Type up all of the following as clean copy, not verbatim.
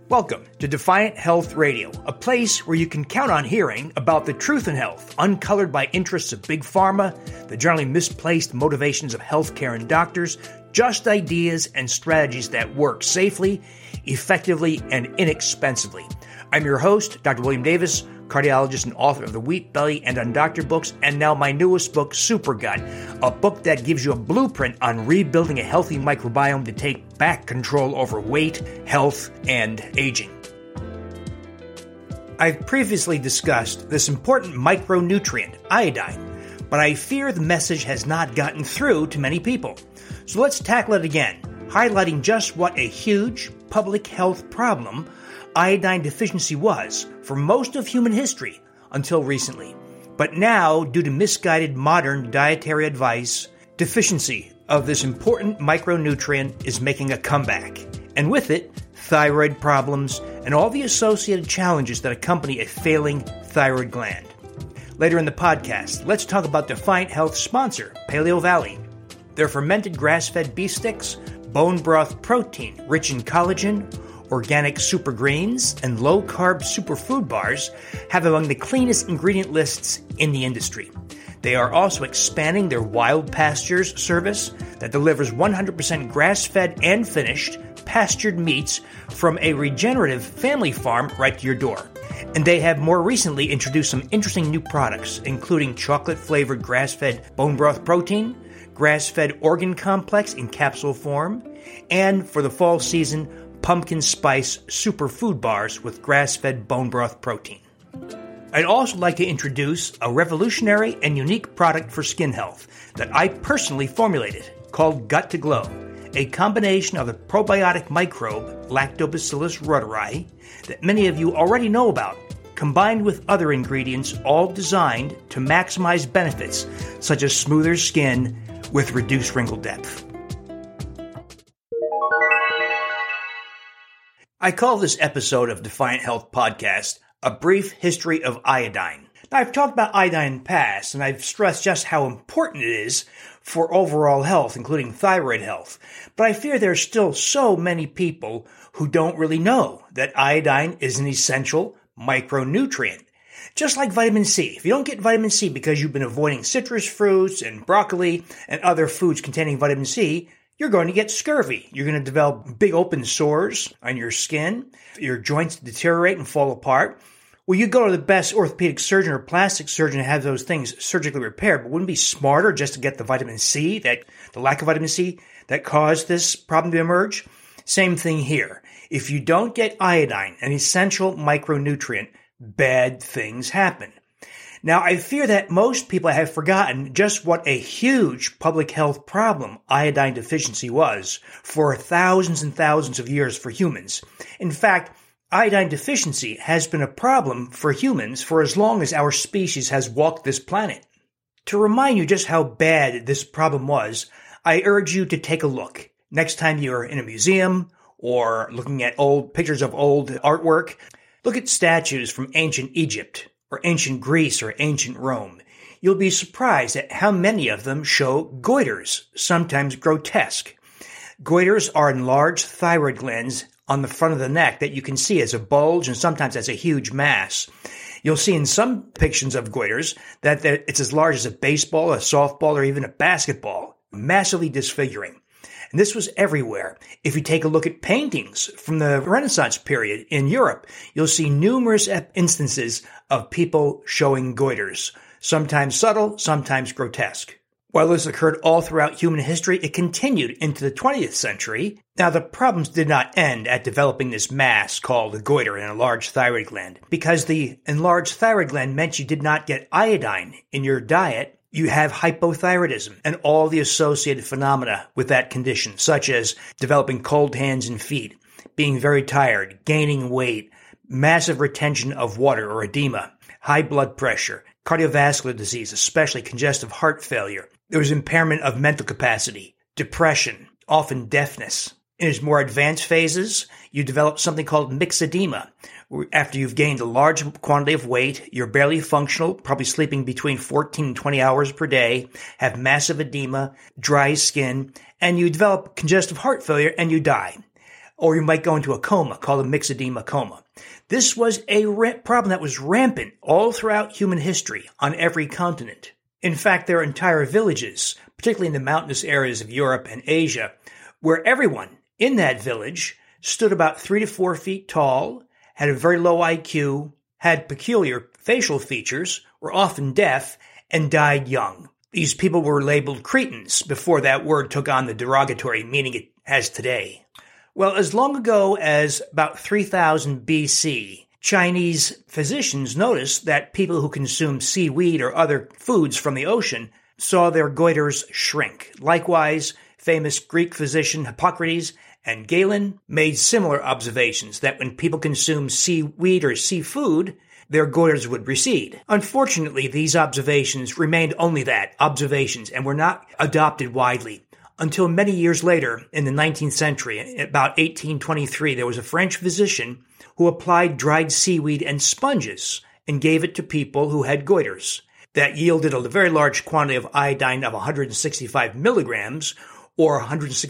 Welcome to Defiant Health Radio, a place where you can count on hearing about the truth in health, uncolored by interests of big pharma, the generally misplaced motivations of healthcare and doctors, just ideas and strategies that work safely, effectively, and inexpensively. I'm your host, Dr. William Davis, cardiologist and author of the Wheat Belly and Undoctored books, and now my newest book, Super Gut, a book that gives you a blueprint on rebuilding a healthy microbiome to take back control over weight, health, and aging. I've previously discussed this important micronutrient, iodine, but I fear the message has not gotten through to many people. So let's tackle it again, highlighting just what a huge public health problem iodine deficiency was for most of human history until recently. But now, due to misguided modern dietary advice, deficiency of this important micronutrient is making a comeback. And with it, thyroid problems and all the associated challenges that accompany a failing thyroid gland. Later in the podcast, let's talk about Defiant Health sponsor, Paleo Valley. Their fermented grass-fed beef sticks, bone broth protein rich in collagen, organic super greens, and low-carb superfood bars have among the cleanest ingredient lists in the industry. They are also expanding their Wild Pastures service that delivers 100% grass-fed and finished pastured meats from a regenerative family farm right to your door. And they have more recently introduced some interesting new products, including chocolate-flavored grass-fed bone broth protein, grass-fed organ complex in capsule form, and for the fall season, pumpkin spice superfood bars with grass-fed bone broth protein. I'd also like to introduce a revolutionary and unique product for skin health that I personally formulated called Gut to Glow, a combination of the probiotic microbe Lactobacillus reuteri that many of you already know about, combined with other ingredients all designed to maximize benefits such as smoother skin with reduced wrinkle depth. I call this episode of Defiant Health Podcast a brief history of iodine. Now, I've talked about iodine in the past, and I've stressed just how important it is for overall health, including thyroid health. But I fear there's still so many people who don't really know that iodine is an essential micronutrient. Just like vitamin C. If you don't get vitamin C because you've been avoiding citrus fruits and broccoli and other foods containing vitamin C, you're going to get scurvy. You're going to develop big open sores on your skin. Your joints deteriorate and fall apart. Well, you go to the best orthopedic surgeon or plastic surgeon to have those things surgically repaired, but wouldn't it be smarter just to get the vitamin C, the lack of vitamin C that caused this problem to emerge? Same thing here. If you don't get iodine, an essential micronutrient, bad things happen. Now, I fear that most people have forgotten just what a huge public health problem iodine deficiency was for thousands and thousands of years for humans. In fact, iodine deficiency has been a problem for humans for as long as our species has walked this planet. To remind you just how bad this problem was, I urge you to take a look. Next time you're in a museum or looking at old pictures of old artwork, look at statues from ancient Egypt, or ancient Greece, or ancient Rome. You'll be surprised at how many of them show goiters, sometimes grotesque. Goiters are enlarged thyroid glands on the front of the neck that you can see as a bulge and sometimes as a huge mass. You'll see in some depictions of goiters that it's as large as a baseball, a softball, or even a basketball, massively disfiguring. And this was everywhere. If you take a look at paintings from the Renaissance period in Europe, you'll see numerous instances of people showing goiters, sometimes subtle, sometimes grotesque. While this occurred all throughout human history, it continued into the 20th century. Now, the problems did not end at developing this mass called a goiter in an enlarged thyroid gland. Because the enlarged thyroid gland meant you did not get iodine in your diet, you have hypothyroidism and all the associated phenomena with that condition, such as developing cold hands and feet, being very tired, gaining weight, massive retention of water or edema, high blood pressure, cardiovascular disease, especially congestive heart failure. There was impairment of mental capacity, depression, often deafness. In its more advanced phases, you develop something called myxedema. After you've gained a large quantity of weight, you're barely functional, probably sleeping between 14 and 20 hours per day, have massive edema, dry skin, and you develop congestive heart failure and you die. or you might go into a coma called a myxedema coma. This was a problem that was rampant all throughout human history on every continent. In fact, there are entire villages, particularly in the mountainous areas of Europe and Asia, where everyone in that village stood about 3 to 4 feet tall, had a very low IQ, had peculiar facial features, were often deaf, and died young. These people were labeled cretins before that word took on the derogatory meaning it has today. Well, as long ago as about 3000 BC, Chinese physicians noticed that people who consumed seaweed or other foods from the ocean saw their goiters shrink. Likewise, famous Greek physician Hippocrates and Galen made similar observations that when people consumed seaweed or seafood, their goiters would recede. Unfortunately, these observations remained only that, observations, and were not adopted widely. Until many years later, in the 19th century, about 1823, there was a French physician who applied dried seaweed and sponges and gave it to people who had goiters. That yielded a very large quantity of iodine of 165 milligrams, or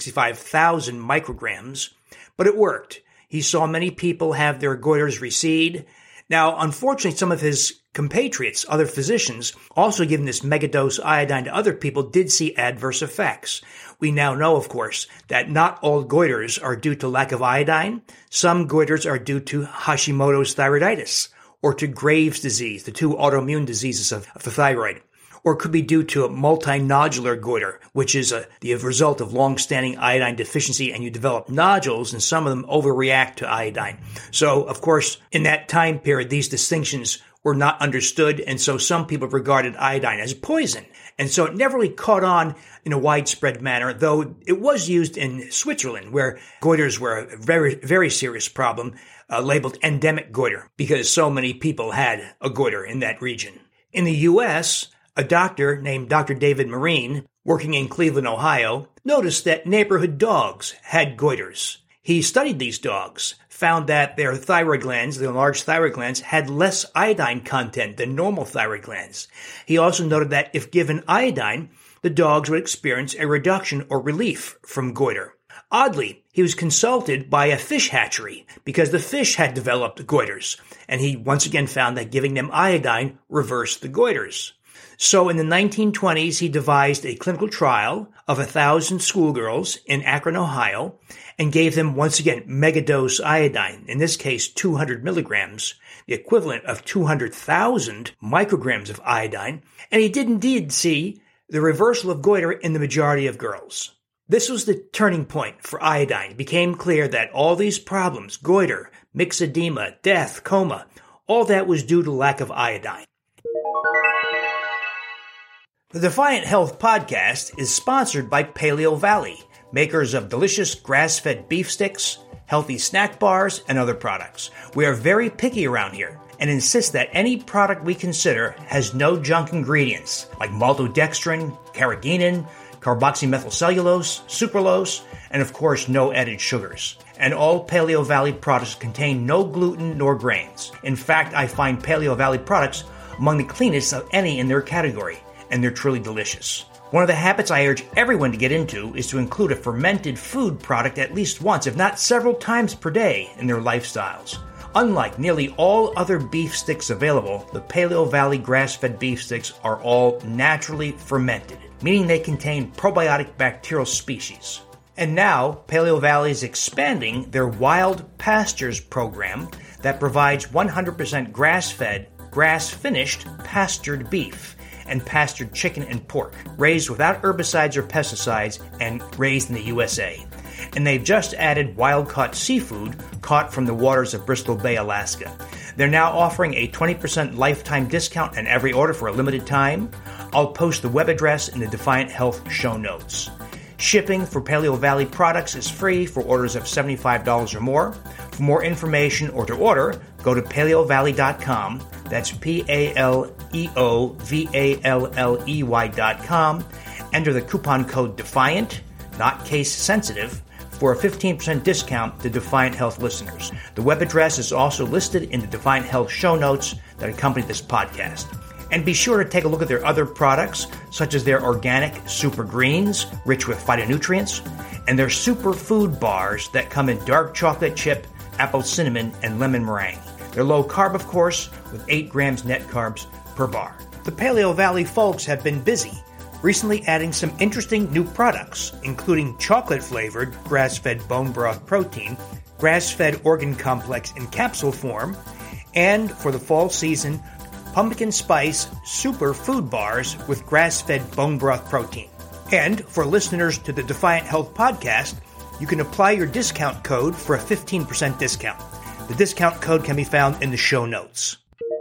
165,000 micrograms, but it worked. He saw many people have their goiters recede. Now, unfortunately, some of his compatriots, other physicians, also giving this megadose iodine to other people, did see adverse effects. We now know, of course, that not all goiters are due to lack of iodine. Some goiters are due to Hashimoto's thyroiditis or to Graves' disease, the two autoimmune diseases of the thyroid. Or could be due to a multinodular goiter, which is the result of long-standing iodine deficiency, and you develop nodules, and some of them overreact to iodine. So, of course, in that time period, these distinctions were not understood, and so some people regarded iodine as poison. And so it never really caught on in a widespread manner, though it was used in Switzerland, where goiters were a very, very serious problem, labeled endemic goiter, because so many people had a goiter in that region. In the U.S., a doctor named Dr. David Marine, working in Cleveland, Ohio, noticed that neighborhood dogs had goiters. He studied these dogs, found that their thyroid glands, their large thyroid glands, had less iodine content than normal thyroid glands. He also noted that if given iodine, the dogs would experience a reduction or relief from goiter. Oddly, he was consulted by a fish hatchery because the fish had developed goiters, and he once again found that giving them iodine reversed the goiters. So in the 1920s, he devised a clinical trial of 1,000 schoolgirls in Akron, Ohio, and gave them, once again, megadose iodine, in this case 200 milligrams, the equivalent of 200,000 micrograms of iodine, and he did indeed see the reversal of goiter in the majority of girls. This was the turning point for iodine. It became clear that all these problems, goiter, myxedema, death, coma, all that was due to lack of iodine. The Defiant Health podcast is sponsored by Paleo Valley, makers of delicious grass-fed beef sticks, healthy snack bars, and other products. We are very picky around here and insist that any product we consider has no junk ingredients like maltodextrin, carrageenan, carboxymethylcellulose, sucralose, and of course no added sugars. And all Paleo Valley products contain no gluten nor grains. In fact, I find Paleo Valley products among the cleanest of any in their category, and they're truly delicious. One of the habits I urge everyone to get into is to include a fermented food product at least once, if not several times per day, in their lifestyles. Unlike nearly all other beef sticks available, the Paleo Valley grass-fed beef sticks are all naturally fermented, meaning they contain probiotic bacterial species. And now, Paleo Valley is expanding their Wild Pastures program that provides 100% grass-fed, grass-finished pastured beef and pastured chicken and pork, raised without herbicides or pesticides and raised in the USA. And they've just added wild-caught seafood caught from the waters of Bristol Bay, Alaska. They're now offering a 20% lifetime discount on every order for a limited time. I'll post the web address in the Defiant Health show notes. Shipping for Paleo Valley products is free for orders of $75 or more. For more information or to order, go to paleovalley.com. That's PALEOVALLEY.com. Enter the coupon code DEFIANT, not case sensitive, for a 15% discount to Defiant Health listeners. The web address is also listed in the Defiant Health show notes that accompany this podcast. And be sure to take a look at their other products, such as their organic super greens, rich with phytonutrients, and their super food bars that come in dark chocolate chip, apple cinnamon, and lemon meringue. They're low carb, of course, with 8 grams net carbs per bar. The Paleo Valley folks have been busy, recently adding some interesting new products, including chocolate-flavored grass-fed bone broth protein, grass-fed organ complex in capsule form, and for the fall season, pumpkin spice super food bars with grass-fed bone broth protein. And for listeners to the Defiant Health podcast, you can apply your discount code for a 15% discount. The discount code can be found in the show notes.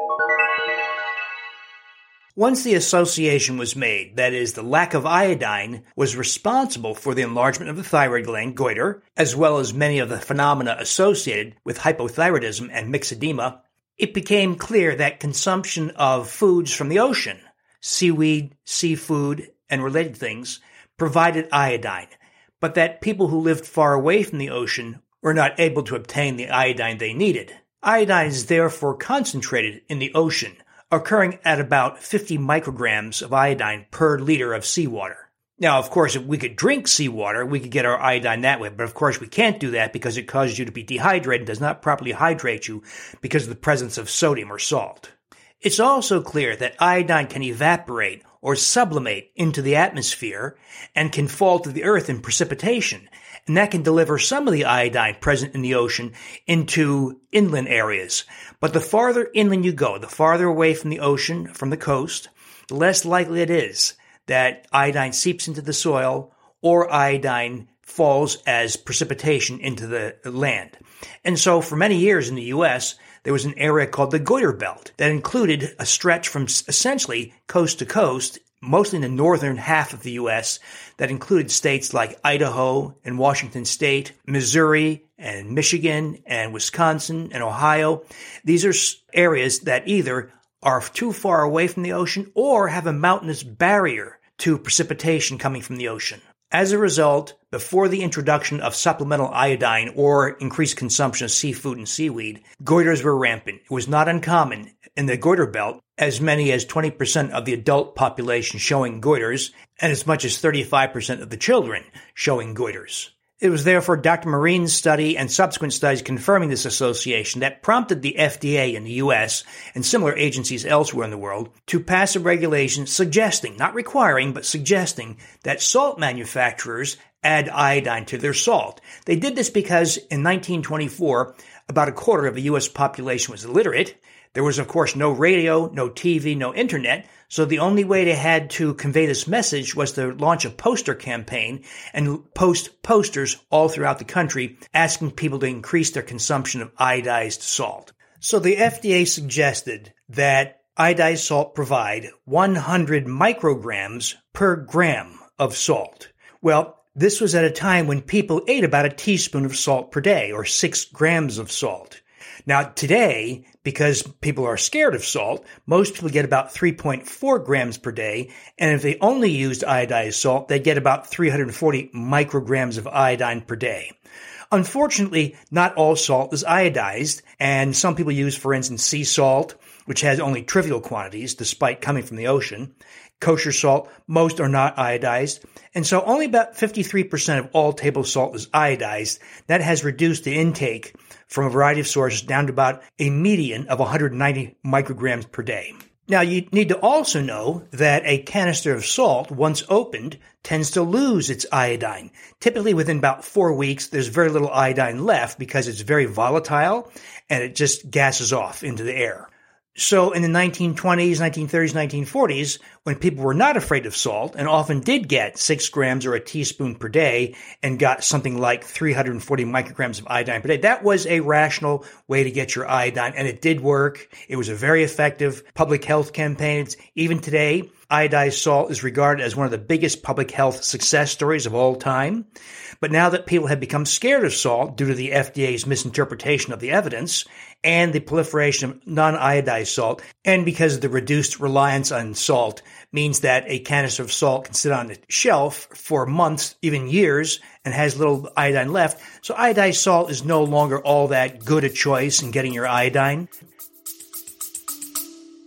Once the association was made, that is, the lack of iodine was responsible for the enlargement of the thyroid gland, goiter, as well as many of the phenomena associated with hypothyroidism and myxedema, it became clear that consumption of foods from the ocean, seaweed, seafood, and related things, provided iodine, but that people who lived far away from the ocean were not able to obtain the iodine they needed. Iodine is therefore concentrated in the ocean, occurring at about 50 micrograms of iodine per liter of seawater. Now, of course, if we could drink seawater, we could get our iodine that way, but of course we can't do that because it causes you to be dehydrated and does not properly hydrate you because of the presence of sodium or salt. It's also clear that iodine can evaporate or sublimate into the atmosphere and can fall to the earth in precipitation, and that can deliver some of the iodine present in the ocean into inland areas. But the farther inland you go, the farther away from the ocean, from the coast, the less likely it is that iodine seeps into the soil or iodine falls as precipitation into the land. And so for many years in the U.S., there was an area called the Goiter Belt that included a stretch from essentially coast to coast, mostly in the northern half of the U.S., that included states like Idaho and Washington State, Missouri and Michigan and Wisconsin and Ohio. These are areas that either are too far away from the ocean or have a mountainous barrier to precipitation coming from the ocean. As a result, before the introduction of supplemental iodine or increased consumption of seafood and seaweed, goiters were rampant. It was not uncommon in the goiter belt, as many as 20% of the adult population showing goiters, and as much as 35% of the children showing goiters. It was therefore Dr. Marine's study and subsequent studies confirming this association that prompted the FDA in the U.S. and similar agencies elsewhere in the world to pass a regulation suggesting, not requiring, but suggesting that salt manufacturers add iodine to their salt. They did this because in 1924, about a quarter of the U.S. population was illiterate. There was, of course, no radio, no TV, no internet, so the only way they had to convey this message was to launch a poster campaign and post posters all throughout the country asking people to increase their consumption of iodized salt. So the FDA suggested that iodized salt provide 100 micrograms per gram of salt. Well, this was at a time when people ate about a teaspoon of salt per day, or 6 grams of salt. Now, today, because people are scared of salt, most people get about 3.4 grams per day, and if they only used iodized salt, they get about 340 micrograms of iodine per day. Unfortunately, not all salt is iodized, and some people use, for instance, sea salt, which has only trivial quantities despite coming from the ocean. Kosher salt, most are not iodized, and so only about 53% of all table salt is iodized. That has reduced the intake from a variety of sources down to about a median of 190 micrograms per day. Now, you need to also know that a canister of salt, once opened, tends to lose its iodine. Typically, within about 4 weeks, there's very little iodine left because it's very volatile and it just gases off into the air. So in the 1920s, 1930s, 1940s, when people were not afraid of salt and often did get 6 grams or a teaspoon per day and got something like 340 micrograms of iodine per day, that was a rational way to get your iodine, and it did work. It was a very effective public health campaign. Even today, iodized salt is regarded as one of the biggest public health success stories of all time. But now that people have become scared of salt due to the FDA's misinterpretation of the evidence and the proliferation of non-iodized salt, and because of the reduced reliance on salt, means that a canister of salt can sit on the shelf for months, even years, and has little iodine left. So iodized salt is no longer all that good a choice in getting your iodine.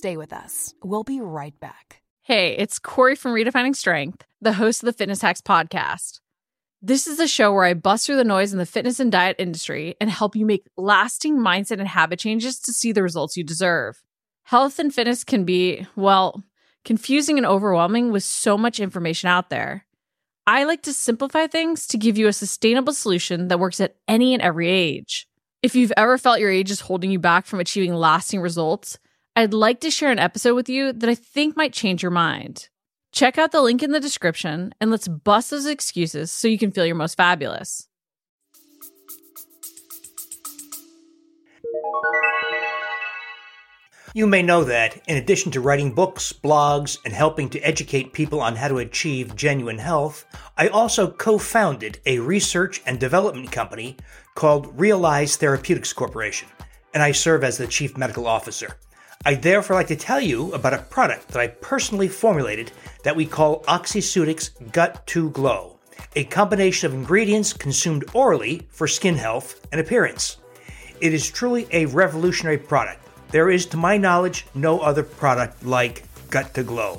Stay with us. We'll be right back. Hey, it's Corey from Redefining Strength, the host of the Fitness Hacks podcast. This is a show where I bust through the noise in the fitness and diet industry and help you make lasting mindset and habit changes to see the results you deserve. Health and fitness can be, well, confusing and overwhelming with so much information out there. I like to simplify things to give you a sustainable solution that works at any and every age. If you've ever felt your age is holding you back from achieving lasting results, I'd like to share an episode with you that I think might change your mind. Check out the link in the description and let's bust those excuses so you can feel your most fabulous. You may know that, in addition to writing books, blogs, and helping to educate people on how to achieve genuine health, I also co-founded a research and development company called Realize Therapeutics Corporation, and I serve as the Chief Medical Officer. I'd therefore like to tell you about a product that I personally formulated that we call Oxyceutics Gut2Glow, a combination of ingredients consumed orally for skin health and appearance. It is truly a revolutionary product. There is, to my knowledge, no other product like Gut2Glow.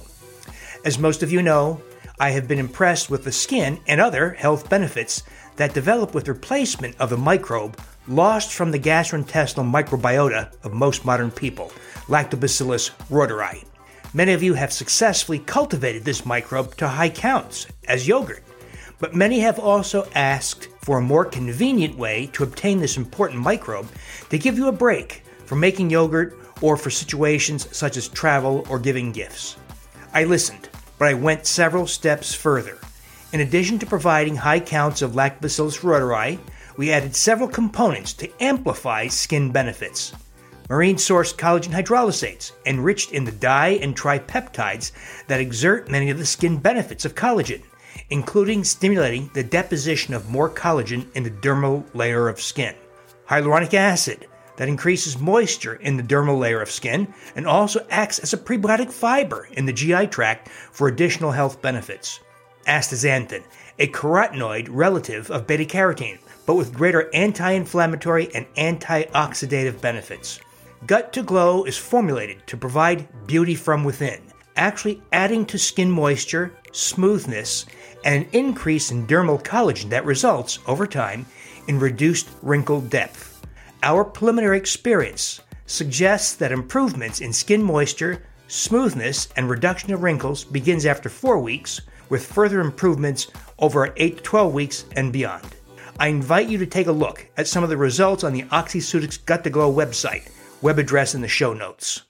As most of you know, I have been impressed with the skin and other health benefits that develop with replacement of a microbe lost from the gastrointestinal microbiota of most modern people, Lactobacillus reuteri. Many of you have successfully cultivated this microbe to high counts as yogurt, but many have also asked for a more convenient way to obtain this important microbe to give you a break from making yogurt or for situations such as travel or giving gifts. I listened, but I went several steps further. In addition to providing high counts of Lactobacillus reuteri, we added several components to amplify skin benefits. Marine-sourced collagen hydrolysates, enriched in the di- and tripeptides that exert many of the skin benefits of collagen, including stimulating the deposition of more collagen in the dermal layer of skin. Hyaluronic acid, that increases moisture in the dermal layer of skin and also acts as a prebiotic fiber in the GI tract for additional health benefits. Astaxanthin, a carotenoid relative of beta-carotene, but with greater anti-inflammatory and antioxidative benefits. Gut2Glow is formulated to provide beauty from within, actually adding to skin moisture, smoothness, and an increase in dermal collagen that results, over time, in reduced wrinkle depth. Our preliminary experience suggests that improvements in skin moisture, smoothness, and reduction of wrinkles begins after 4 weeks, with further improvements over 8 to 12 weeks and beyond. I invite you to take a look at some of the results on the Oxyceutics Gut2Glow website, web address in the show notes.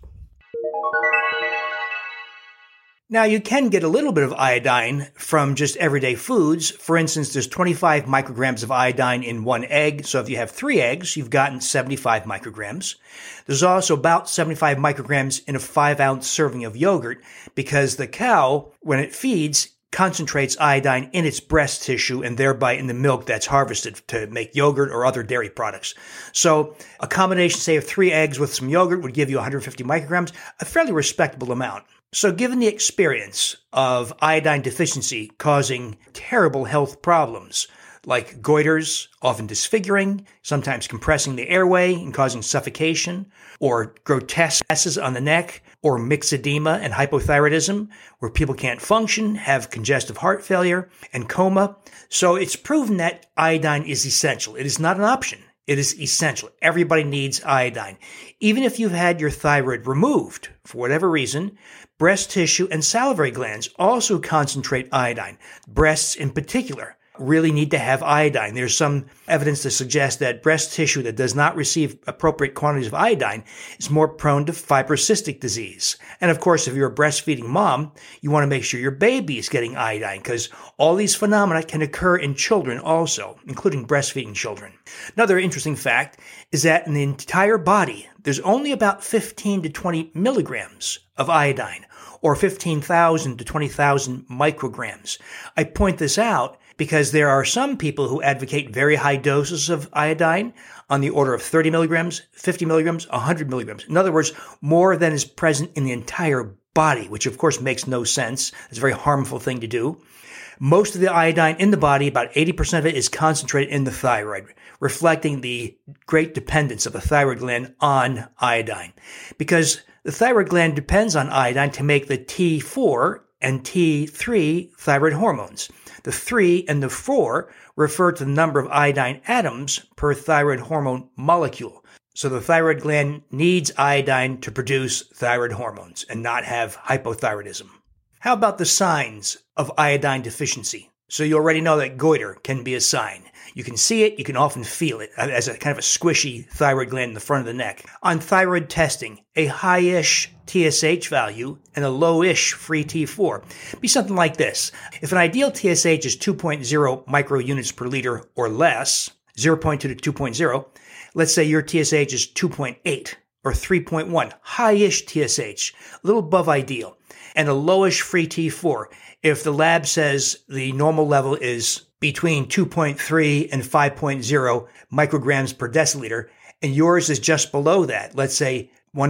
Now, you can get a little bit of iodine from just everyday foods. For instance, there's 25 micrograms of iodine in one egg. So if you have 3 eggs, you've gotten 75 micrograms. There's also about 75 micrograms in a 5-ounce serving of yogurt because the cow, when it feeds, concentrates iodine in its breast tissue and thereby in the milk that's harvested to make yogurt or other dairy products. So a combination, say, of 3 eggs with some yogurt would give you 150 micrograms, a fairly respectable amount. So given the experience of iodine deficiency causing terrible health problems like goiters, often disfiguring, sometimes compressing the airway and causing suffocation, or grotesque masses on the neck, or myxedema and hypothyroidism, where people can't function, have congestive heart failure, and coma. So it's proven that iodine is essential. It is not an option. It is essential. Everybody needs iodine. Even if you've had your thyroid removed, for whatever reason, breast tissue and salivary glands also concentrate iodine. Breasts in particular really need to have iodine. There's some evidence to suggest that breast tissue that does not receive appropriate quantities of iodine is more prone to fibrocystic disease. And of course, if you're a breastfeeding mom, you want to make sure your baby is getting iodine because all these phenomena can occur in children also, including breastfeeding children. Another interesting fact is that in the entire body, there's only about 15 to 20 milligrams of iodine, or 15,000 to 20,000 micrograms. I point this out because there are some people who advocate very high doses of iodine on the order of 30 milligrams, 50 milligrams, 100 milligrams. In other words, more than is present in the entire body, which of course makes no sense. It's a very harmful thing to do. Most of the iodine in the body, about 80% of it, is concentrated in the thyroid, reflecting the great dependence of the thyroid gland on iodine. Because The thyroid gland depends on iodine to make the T4 and T3 thyroid hormones. The 3 and the 4 refer to the number of iodine atoms per thyroid hormone molecule. So the thyroid gland needs iodine to produce thyroid hormones and not have hypothyroidism. How about the signs of iodine deficiency? So you already know that goiter can be a sign. You can see it, you can often feel it as a kind of a squishy thyroid gland in the front of the neck. On thyroid testing, a high-ish TSH value and a low-ish free T4. Be something like this. If an ideal TSH is 2.0 microunits per liter or less, 0.2 to 2.0, let's say your TSH is 2.8 or 3.1, high-ish TSH, a little above ideal, and a lowish free T4. If the lab says the normal level is between 2.3 and 5.0 micrograms per deciliter, and yours is just below that, let's say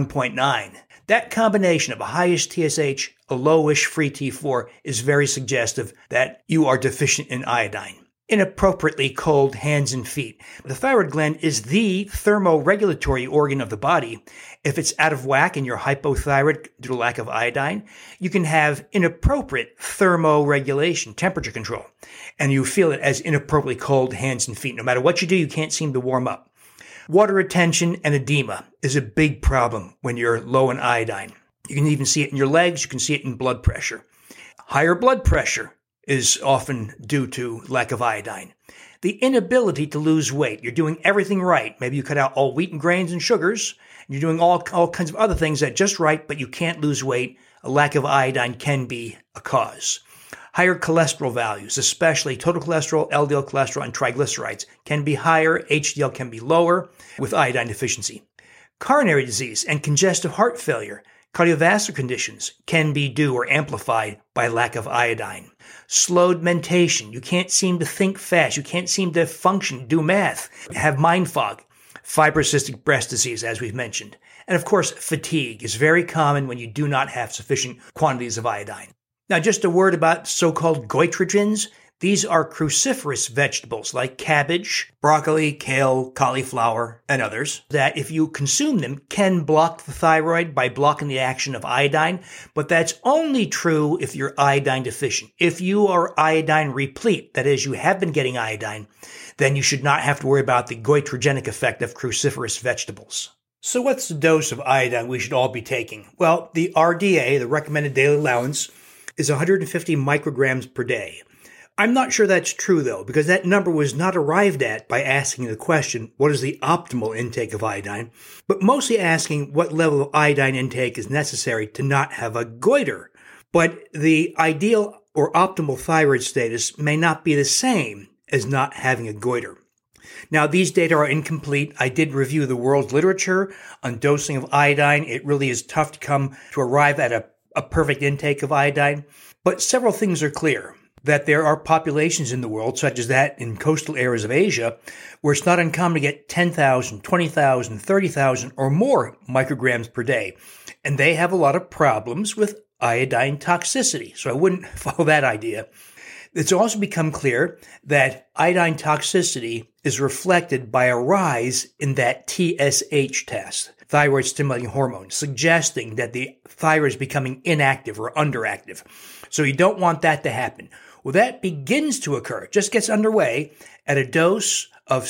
1.9. That combination of a highish TSH, a lowish free T4 is very suggestive that you are deficient in iodine. Inappropriately cold hands and feet. The thyroid gland is the thermoregulatory organ of the body. If it's out of whack and you're hypothyroid due to lack of iodine, you can have inappropriate thermoregulation, temperature control, and you feel it as inappropriately cold hands and feet. No matter what you do, you can't seem to warm up. Water retention and edema is a big problem when you're low in iodine. You can even see it in your legs. You can see it in blood pressure. Higher blood pressure is often due to lack of iodine. The inability to lose weight. You're doing everything right. Maybe you cut out all wheat and grains and sugars. You're doing all kinds of other things that just right, but you can't lose weight. A lack of iodine can be a cause. Higher cholesterol values, especially total cholesterol, LDL cholesterol, and triglycerides, can be higher. HDL can be lower with iodine deficiency. Coronary disease and congestive heart failure, cardiovascular conditions can be due or amplified by lack of iodine. Slowed mentation. You can't seem to think fast. You can't seem to function, do math, have mind fog. Fibrocystic breast disease, as we've mentioned. And of course, fatigue is very common when you do not have sufficient quantities of iodine. Now, just a word about so-called goitrogens. These are cruciferous vegetables like cabbage, broccoli, kale, cauliflower, and others that if you consume them can block the thyroid by blocking the action of iodine, but that's only true if you're iodine deficient. If you are iodine replete, that is, you have been getting iodine, then you should not have to worry about the goitrogenic effect of cruciferous vegetables. So what's the dose of iodine we should all be taking? Well, the RDA, the recommended daily allowance, is 150 micrograms per day. I'm not sure that's true, though, because that number was not arrived at by asking the question, what is the optimal intake of iodine, but mostly asking what level of iodine intake is necessary to not have a goiter. But the ideal or optimal thyroid status may not be the same as not having a goiter. Now, these data are incomplete. I did review the world's literature on dosing of iodine. It really is tough to arrive at a perfect intake of iodine, but several things are clear. That there are populations in the world, such as that in coastal areas of Asia, where it's not uncommon to get 10,000, 20,000, 30,000 or more micrograms per day. And they have a lot of problems with iodine toxicity. So I wouldn't follow that idea. It's also become clear that iodine toxicity is reflected by a rise in that TSH test, thyroid stimulating hormone, suggesting that the thyroid is becoming inactive or underactive. So you don't want that to happen. Well, that begins to occur, just gets underway at a dose of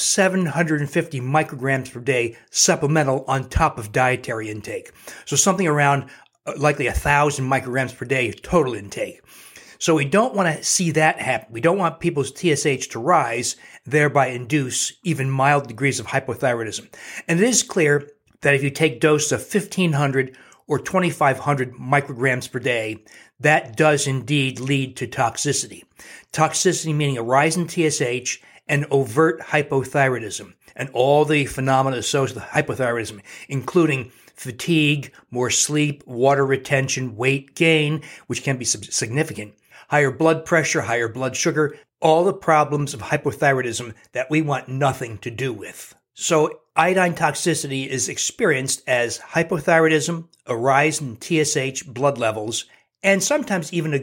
750 micrograms per day supplemental on top of dietary intake. So something around likely 1,000 micrograms per day total intake. So we don't want to see that happen. We don't want people's TSH to rise, thereby induce even mild degrees of hypothyroidism. And it is clear that if you take doses of 1,500 or 2,500 micrograms per day, that does indeed lead to toxicity. Toxicity meaning a rise in TSH and overt hypothyroidism, and all the phenomena associated with hypothyroidism, including fatigue, more sleep, water retention, weight gain, which can be significant, higher blood pressure, higher blood sugar, all the problems of hypothyroidism that we want nothing to do with. So iodine toxicity is experienced as hypothyroidism, a rise in TSH blood levels, and sometimes even a goiter.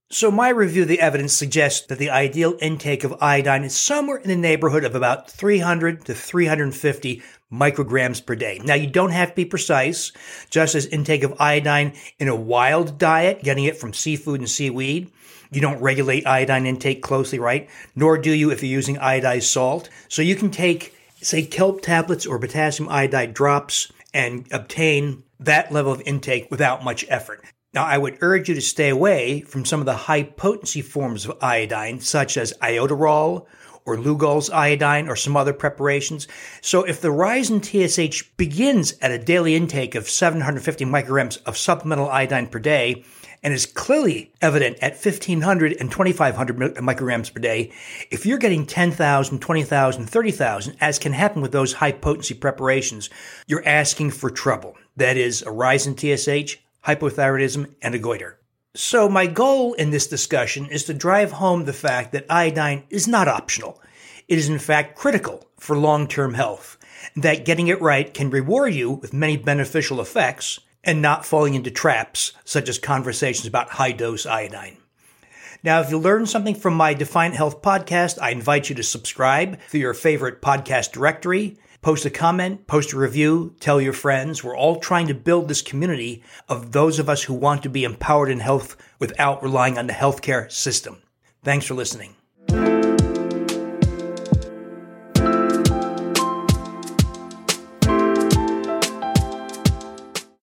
So my review of the evidence suggests that the ideal intake of iodine is somewhere in the neighborhood of about 300 to 350 micrograms per day. Now, you don't have to be precise, just as intake of iodine in a wild diet, getting it from seafood and seaweed. You don't regulate iodine intake closely, right? Nor do you if you're using iodized salt. So you can take, say, kelp tablets or potassium iodide drops and obtain that level of intake without much effort. Now, I would urge you to stay away from some of the high-potency forms of iodine, such as iodoral or Lugol's iodine or some other preparations. So if the rise in TSH begins at a daily intake of 750 micrograms of supplemental iodine per day and is clearly evident at 1,500 and 2,500 micrograms per day, if you're getting 10,000, 20,000, 30,000, as can happen with those high-potency preparations, you're asking for trouble. That is, a rise in TSH, hypothyroidism, and a goiter. So my goal in this discussion is to drive home the fact that iodine is not optional. It is in fact critical for long-term health, that getting it right can reward you with many beneficial effects and not falling into traps such as conversations about high-dose iodine. Now, if you learned something from my Defiant Health podcast, I invite you to subscribe through your favorite podcast directory. Post a comment, post a review, tell your friends. We're all trying to build this community of those of us who want to be empowered in health without relying on the healthcare system. Thanks for listening.